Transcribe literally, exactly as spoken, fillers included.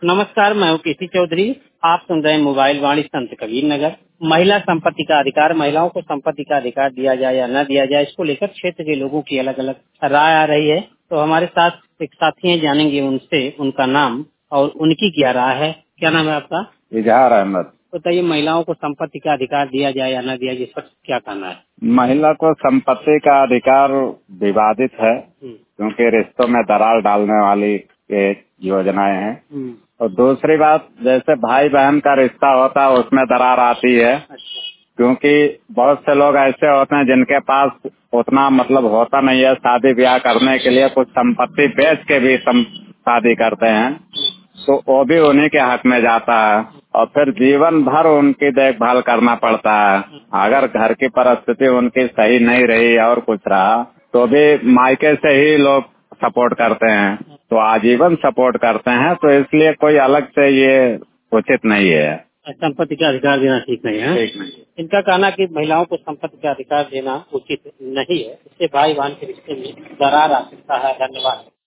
नमस्कार, मैं हूँ केसी चौधरी। आप सुन रहे हैं मोबाइल वाणी संत कबीर नगर। महिला संपत्ति का अधिकार, महिलाओं को संपत्ति का अधिकार दिया जाए या न दिया जाए, इसको लेकर क्षेत्र के लोगों की अलग अलग राय आ रही है। तो हमारे साथ एक साथी हैं, जानेंगे उनसे उनका नाम और उनकी क्या राय है। क्या नाम है आपका? इजहार अहमद। बताइए, महिलाओं को संपत्ति का अधिकार दिया जाए या न दिया जाए, इस पर क्या कहना है? महिला को संपत्ति का अधिकार विवादित है, क्योंकि रिश्तों में दरार डालने वाली ये योजनाएं हैं। और दूसरी बात, जैसे भाई बहन का रिश्ता होता है उसमें दरार आती है। अच्छा। क्योंकि बहुत से लोग ऐसे होते हैं जिनके पास उतना मतलब होता नहीं है शादी ब्याह करने के लिए, कुछ संपत्ति बेच के भी शादी करते हैं, तो वो भी उन्हीं के हक में जाता है और फिर जीवन भर उनकी देखभाल करना पड़ता है। अगर घर की परिस्थिति उनकी सही नहीं रही और कुछ रहा तो भी मायके से ही लोग सपोर्ट करते हैं, तो आजीवन सपोर्ट करते हैं। तो इसलिए कोई अलग से ये उचित नहीं है, संपत्ति का अधिकार देना ठीक नहीं है। ठीक नहीं। इनका कहना कि महिलाओं को संपत्ति का अधिकार देना उचित नहीं है, इससे भाई बहन के रिश्ते में दरार आ सकता है। धन्यवाद।